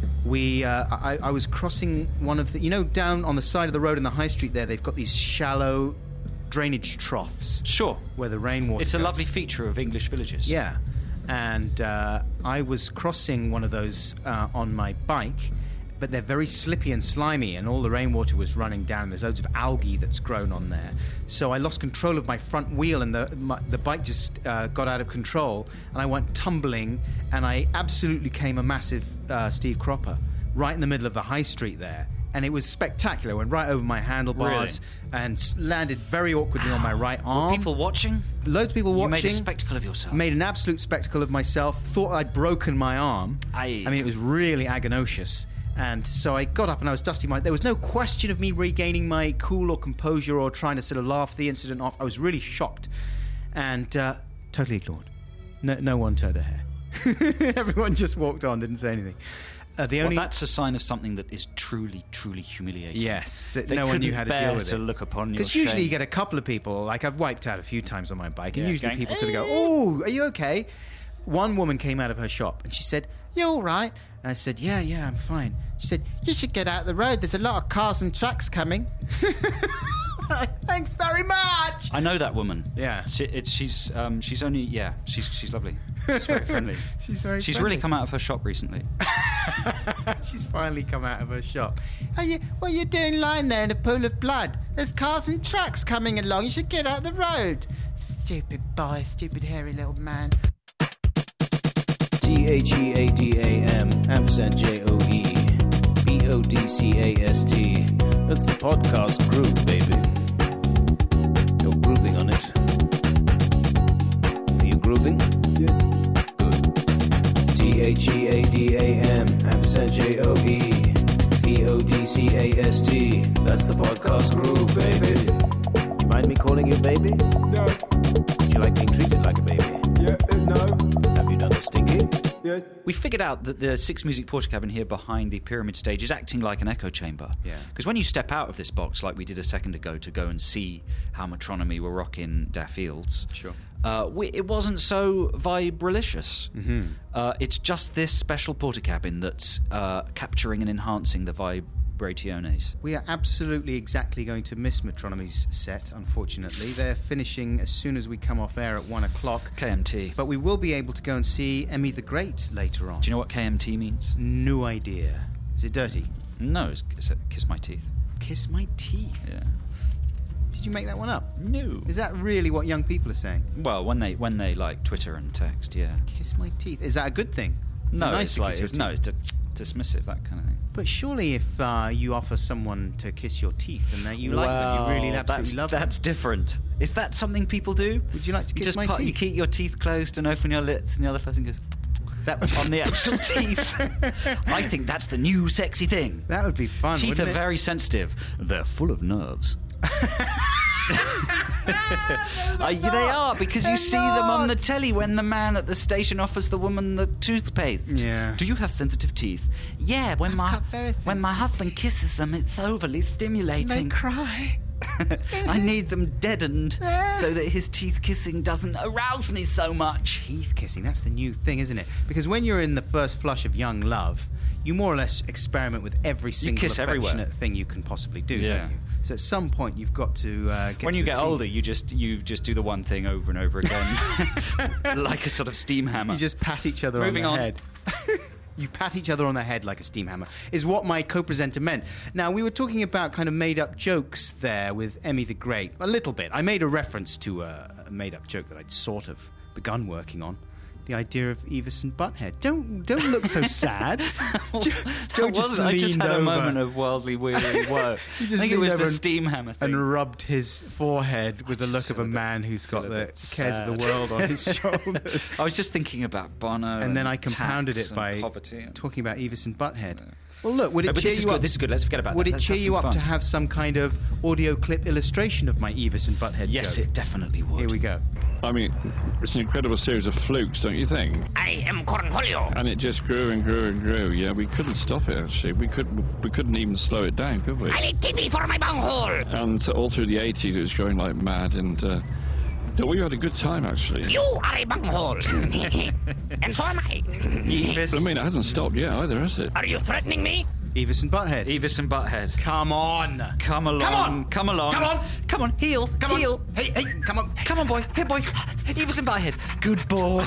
I was crossing one of the... You know, down on the side of the road in the high street there, they've got these shallow drainage troughs. Sure. Where the rainwater It's a goes. lovely feature of English villages. Yeah. And I was crossing one of those on my bike, but they're very slippy and slimy, and all the rainwater was running down. There's loads of algae that's grown on there. So I lost control of my front wheel, and the bike just got out of control, and I went tumbling, and I absolutely came a massive Steve Cropper right in the middle of the high street there. And it was spectacular. Went right over my handlebars and landed very awkwardly on my right arm. Were people watching? Loads of people watching. You made a spectacle of yourself. Made an absolute spectacle of myself. Thought I'd broken my arm. Aye. I mean, it was really agonocious. And so I got up and I was dusting my... There was no question of me regaining my cool or composure or trying to sort of laugh the incident off. I was really shocked and totally ignored. No one turned a hair. Everyone just walked on, didn't say anything. That's a sign of something that is truly, truly humiliating. Yes, that no one knew how to deal with it. to look upon your Because usually shame. you get a couple of people, like I've wiped out a few times on my bike, and Yeah, usually going, people sort of go, "Oh, are you okay?" One woman came out of her shop and she said, "You all right?" And I said, Yeah, I'm fine. She said, "You should get out the road. There's a lot of cars and trucks coming." Thanks very much. I know that woman. Yeah. She's only she's lovely. She's very friendly. She's very She's friendly. really come out of her shop recently. She's finally come out of her shop. What are you doing lying there in a pool of blood? There's cars and trucks coming along. You should get out the road. Stupid boy, stupid hairy little man. THEADAM &JOE BODCAST. That's the podcast groove, baby. You're grooving on it. Are you grooving? Yes. Good. THEADAM &JOE BODCAST. That's the podcast groove, baby. Do you mind me calling you baby? No. Would you like being treated like a baby? Yeah, no. Have you done a stinky? Yeah. We figured out that the Six Music Portakabin here behind the pyramid stage is acting like an echo chamber. Yeah. Because when you step out of this box, like we did a second ago, to go and see how Metronomy were rocking Da Fields, Sure. it wasn't so vibralicious. Mm-hmm. It's just this special Portakabin that's capturing and enhancing the vibrationes. We are absolutely exactly going to miss Metronomy's set, unfortunately. They're finishing as soon as we come off air at 1 o'clock. KMT. But we will be able to go and see Emmy the Great later on. Do you know what KMT means? No idea. Is it dirty? No, it's Kiss My Teeth. Kiss my teeth. Yeah. Did you make that one up? No. Is that really what young people are saying? Well, when they like Twitter and text, yeah. Kiss my teeth. Is that a good thing? Is No, it nice it's to like kiss your it's teeth? dismissive, that kind of thing. But surely if you offer someone to kiss your teeth and that you like them, you really absolutely love them. That's different. Is that something people do? Would you like to You kiss just my You teeth? keep your teeth closed and open your lips, and the other person goes That on the actual teeth. I think that's the new sexy thing. That would be fun. Teeth wouldn't are it? very sensitive. They're full of nerves. They are, because you see them on the telly when the man at the station offers the woman the toothpaste. Yeah. Do you have sensitive teeth? Yeah, when got very my husband kisses them, it's overly stimulating. They cry. I need them deadened so that his teeth kissing doesn't arouse me so much. Teeth kissing, that's the new thing, isn't it? Because when you're in the first flush of young love, you more or less experiment with every single kiss everywhere. affectionate thing you can possibly do, Yeah. don't you? So at some point you've got to get When to you the get teeth. older, you just do the one thing over and over again, like a sort of steam hammer. You just pat each other Moving on on. the head. You pat each other on the head like a steam hammer, is what my co-presenter meant. Now, we were talking about kind of made-up jokes there with Emmy the Great. A little bit. I made a reference to a made-up joke that I'd sort of begun working on. the idea of Beavis and Butthead. Don't look so sad. Joe I just had a moment of worldly weary woe. I think it was the steam hammer thing. And rubbed his forehead with the look of a man who's got the cares of the world on his shoulders. I was just thinking about Bono, and then I compounded it by talking about Beavis and Butthead. Well, look, would it cheer you up? This is good. Let's forget about that. Would it cheer you up to have some kind of audio clip illustration of my Beavis and Butthead Yes, joke? it definitely would. Here we go. I mean, it's an incredible series of flukes, don't you think? I am Cornholio. And it just grew and grew and grew. Yeah, we couldn't stop it, actually. We couldn't even slow it down, could we? I need TP for my bunghole. And all through the 80s, it was growing like mad, and we had a good time, actually. You are a bunghole. And so am I. I mean, it hasn't stopped yet either, has it? Are you threatening me? Beavis and Butthead. Beavis and Butthead. Come on. Come along. Come on. Come along. Come on. Come on. Heel. Come Heel. on. Hey, come on. Come on, boy. Here, boy. Beavis and Butthead. Good boy.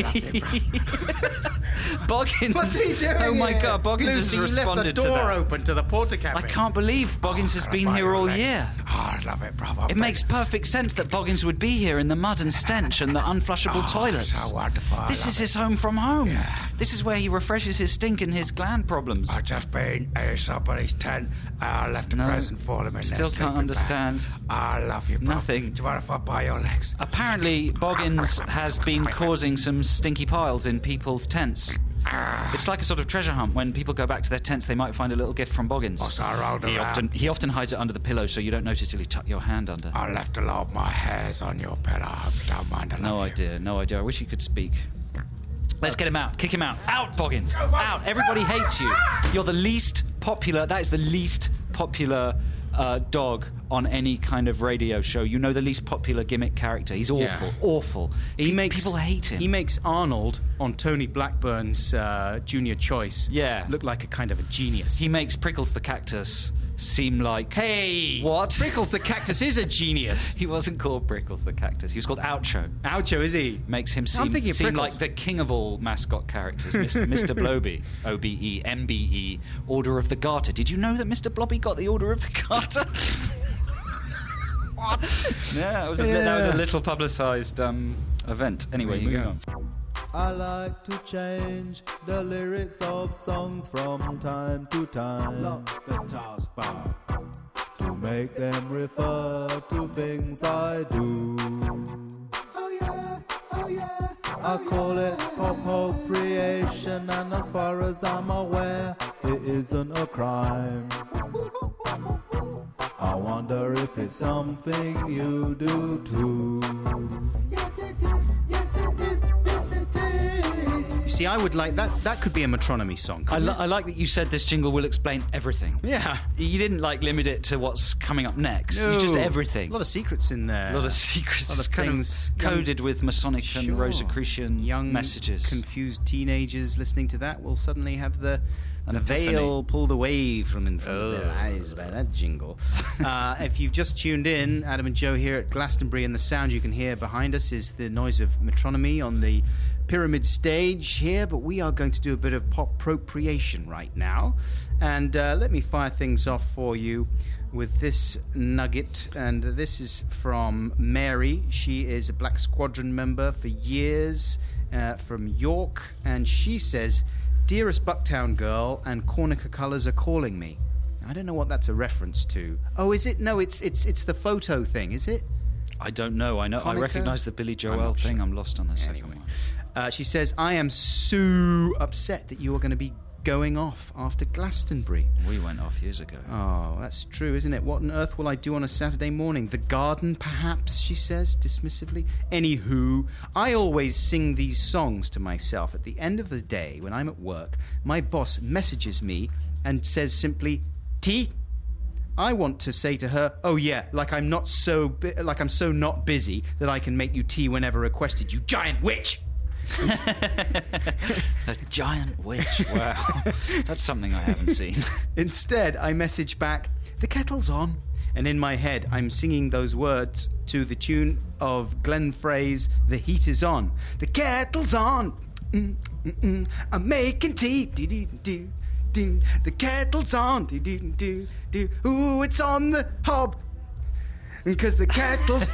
Boggins. What's he doing? Oh my God, Boggins Lucy, has responded you left the door to that. open to the porta cabin. I can't believe Boggins has been here all year. Oh, I love it, bravo. It makes perfect sense that Boggins would be here in the mud and stench and the unflushable toilets. So wonderful. This is his home from home. Yeah. This is where he refreshes his stink and his gland problems. I've just been in somebody's tent. I left a present for them in Still their can't sleeping understand. bag. I love you, bro. Nothing. Do you want if I buy your legs? Apparently, Boggins has been causing some stinky piles in people's tents. It's like a sort of treasure hunt. When people go back to their tents, they might find a little gift from Boggins. So I rolled around. He often hides it under the pillow, so you don't notice till you tuck your hand under. I left a lot of my hairs on your pillow. I hope you don't mind. I love you. No idea. I wish he could speak. Let's get him out. Kick him out. Out, Boggins. Out. Everybody hates you. You're the least popular. That is the least popular dog on any kind of radio show. You know, the least popular gimmick character. He's awful. Yeah. Awful. People hate him. He makes Arnold on Tony Blackburn's Junior Choice look like a kind of a genius. He makes Prickles the Cactus seem like... Hey! What? Prickles the Cactus is a genius. He wasn't called Prickles the Cactus. He was called Oucho. Oucho, is he? Makes him seem like the king of all mascot characters. Mr. Blobby. O-B-E, M-B-E, Order of the Garter. Did you know that Mr. Blobby got the Order of the Garter? What? Yeah, that was a little publicised event. Anyway, moving on. I like to change the lyrics of songs from time to time. Lock the taskbar. To make them refer to things I do. Oh yeah, oh yeah. I call it appropriation, and as far as I'm aware, it isn't a crime. I wonder if it's something you do too. Yes it is, yes it is, yes it is. You see, I would like that. That could be a Metronomy song. I like that you said this jingle will explain everything. Yeah. You didn't limit it to what's coming up next. No. You just everything. A lot of secrets in there. A lot of secrets. A lot of kind things. of coded with Masonic and Rosicrucian young messages. Confused teenagers listening to that will suddenly have the epiphany. veil pulled away from in front of their eyes by that jingle. If you've just tuned in, Adam and Joe here at Glastonbury, and the sound you can hear behind us is the noise of Metronomy on the Pyramid stage here, but we are going to do a bit of pop-propriation right now. And let me fire things off for you with this nugget, and this is from Mary. She is a Black Squadron member for years from York, and she says, "Dearest Bucktown Girl and Cornica Colours are calling me." I don't know what that's a reference to. Oh, is it? No, it's the photo thing, is it? I don't know. I recognise the Billy Joel thing. I'm lost on the second one. She says, "I am so upset that you are going to be going off after Glastonbury." We went off years ago. Oh, that's true, isn't it? What on earth will I do on a Saturday morning? The garden, perhaps, she says, dismissively. Anywho, I always sing these songs to myself. At the end of the day, when I'm at work, my boss messages me and says simply, "Tea?" I want to say to her, "Oh yeah, like I'm so not busy that I can make you tea whenever requested, you giant witch." A giant witch. Wow. That's something I haven't seen. Instead, I message back, "The kettle's on." And in my head, I'm singing those words to the tune of Glenn Frey's "The Heat Is On." The kettle's on. I'm making tea. The kettle's on. Ooh, it's on the hob. because the kettle's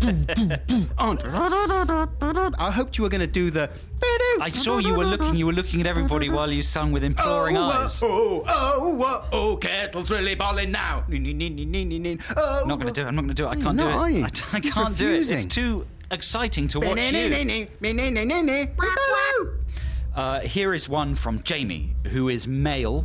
on. I hoped you were going to do the... I saw you were looking at everybody while you sung with imploring eyes. Oh, kettle's really boiling now. I'm not going to do it. I can't do it. I can't do it. It's too exciting to watch you. Here is one from Jamie, who is male,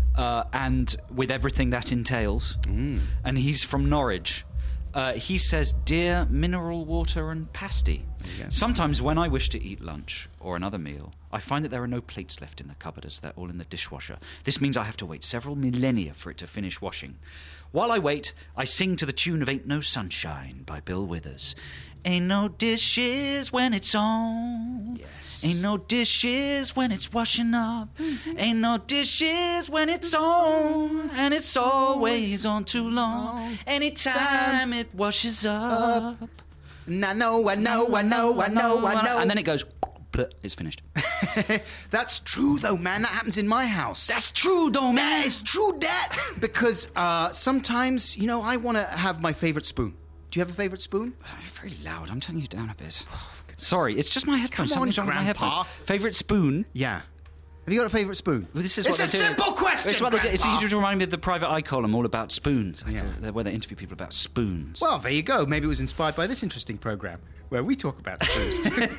and with everything that entails. And he's from Norwich. He says, "Dear mineral water and pasty. Sometimes when I wish to eat lunch or another meal, I find that there are no plates left in the cupboard as they're all in the dishwasher. This means I have to wait several millennia for it to finish washing. While I wait, I sing to the tune of Ain't No Sunshine by Bill Withers. Ain't no dishes when it's on. Yes. Ain't no dishes when it's washing up. Ain't no dishes when it's on. And it's always on too long. Anytime it washes up. And I know. And then it goes, bleh, it's finished. That's true, though, man. That happens in my house. That's true, though, man. That is true, Dad. Because sometimes, I want to have my favourite spoon. Do you have a favourite spoon? Very loud. I'm turning you down a bit. Sorry, it's just my headphones. Come on, Something's wrong with my Grandpa. headphones. Favourite spoon? Yeah. Have you got a favourite spoon? Well, this is it's what a they do. simple question, It's what they do. It's Grandpa. easy to remind me of the Private Eye column all about spoons. I thought where they interview people about spoons. Well, there you go. Maybe it was inspired by this interesting programme where we talk about spoons too.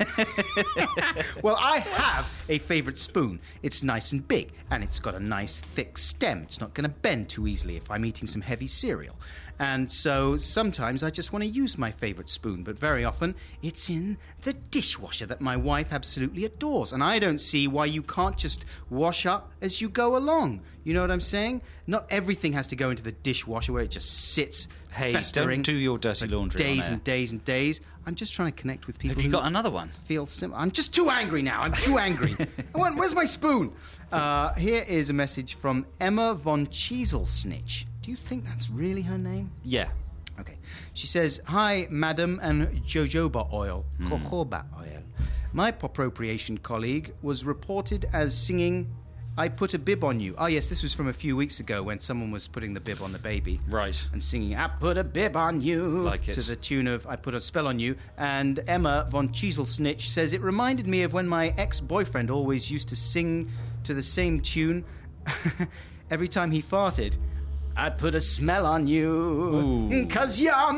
Well, I have a favourite spoon. It's nice and big, and it's got a nice thick stem. It's not going to bend too easily if I'm eating some heavy cereal. And so sometimes I just want to use my favourite spoon, but very often it's in the dishwasher that my wife absolutely adores. And I don't see why you can't just wash up as you go along. You know what I'm saying? Not everything has to go into the dishwasher where it just sits festering. Don't do your dirty laundry days on air. and days and days. I'm just trying to connect with people. Have you who got another one? I'm just too angry now. I'm too angry. Where's my spoon? Here is a message from Emma von Cheezelsnitch. Do you think that's really her name? Yeah. Okay. She says, "Hi, Madam and Jojoba Oil. Jojoba Oil. My appropriation colleague was reported as singing I Put a Bib on You." Oh, yes, this was from a few weeks ago when someone was putting the bib on the baby. Right. And singing I Put a Bib on You. Like it. To the tune of I Put a Spell on You. And Emma von Cheezelsnitch says, "It reminded me of when my ex-boyfriend always used to sing to the same tune every time he farted. I put a smell on you, 'cause you're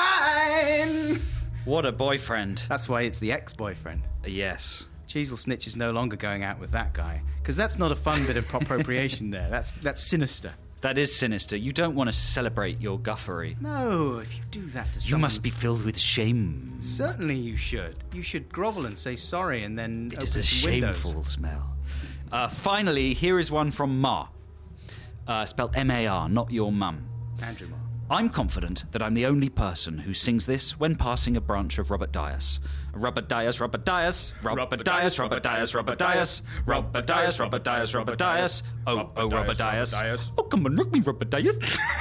mine." What a boyfriend. That's why it's the ex-boyfriend. Yes. Cheezelsnitch is no longer going out with that guy, because that's not a fun bit of appropriation there. That's sinister. That is sinister. You don't want to celebrate your guffery. No, if you do that to someone... You must be filled with shame. Certainly you should. You should grovel and say sorry and then It is a open some windows. shameful smell. Finally, here is one from Ma. Spelled M-A-R, not your mum. Andrew Ma. I'm confident that I'm the only person who sings this when passing a branch of Robert Dias. Robert Dias, Robert Dias, Robert Dias, Robert Dias, Robert Dias, Robert Dias, Robert Dias, Robert Dias. Oh, Robert Dias. Oh, come on, rock me, Robert Dias.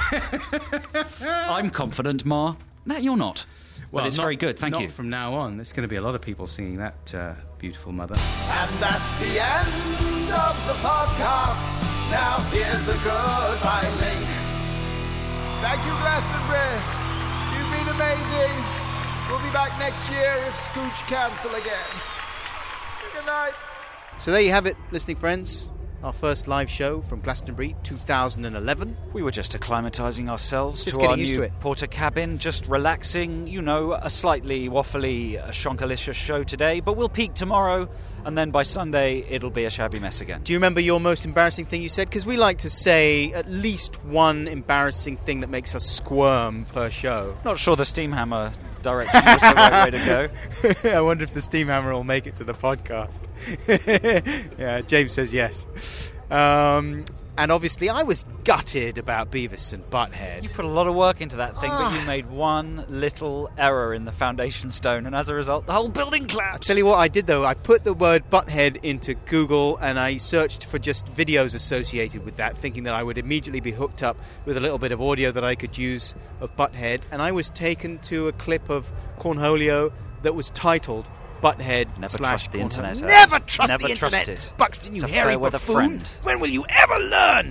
I'm confident, Ma, that you're not. Well, it's very good, thank you. Not from now on. There's going to be a lot of people singing that beautiful mother. And that's the end of the podcast. Now here's a goodbye link. Thank you, Glastonbury. You've been amazing. We'll be back next year if Scooch cancel again. Good night. So there you have it, listening friends. Our first live show from Glastonbury 2011. We were just acclimatising ourselves Just to our getting used new to it. porter cabin, just relaxing, a slightly waffly, shonkalicious show today, but we'll peak tomorrow, and then by Sunday it'll be a shabby mess again. Do you remember your most embarrassing thing you said? Because we like to say at least one embarrassing thing that makes us squirm per show. Not sure the steam hammer direction was the right way to go. I wonder if the steam hammer will make it to the podcast. Yeah, James says yes. And obviously I was gutted about Beavis and Butthead. You put a lot of work into that thing, but you made one little error in the foundation stone, and as a result, the whole building collapsed. I'll tell you what I did, though. I put the word Butthead into Google, and I searched for just videos associated with that, thinking that I would immediately be hooked up with a little bit of audio that I could use of Butthead, and I was taken to a clip of Cornholio that was titled Butthead Never / trust the Cornholio. internet. Never trust Never the trust internet. it. Buxton, you It's a hairy fair weather buffoon. friend. When will you ever learn?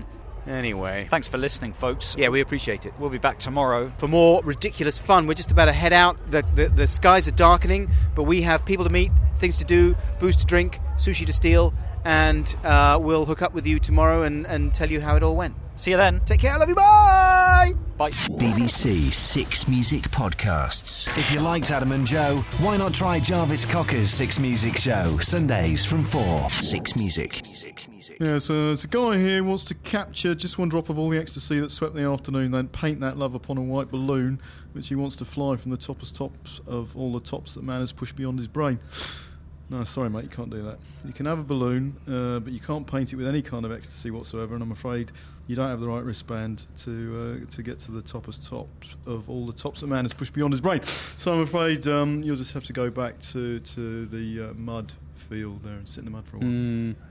Anyway. Thanks for listening, folks. Yeah, we appreciate it. We'll be back tomorrow. For more ridiculous fun. We're just about to head out. The skies are darkening, but we have people to meet, things to do, booze to drink, sushi to steal, and we'll hook up with you tomorrow and tell you how it all went. See you then. Take care. I love you. Bye. Bye. BBC Six Music Podcasts. If you liked Adam and Joe, why not try Jarvis Cocker's Six Music Show, Sundays from 4. Six Music. Yeah, so there's a guy here who wants to capture just one drop of all the ecstasy that swept the afternoon, then paint that love upon a white balloon, which he wants to fly from the tops of all the tops that man has pushed beyond his brain. No, sorry, mate, you can't do that. You can have a balloon, but you can't paint it with any kind of ecstasy whatsoever, and I'm afraid you don't have the right wristband to get to the tops of all the tops that man has pushed beyond his brain. So I'm afraid you'll just have to go back to the mud field there and sit in the mud for a while.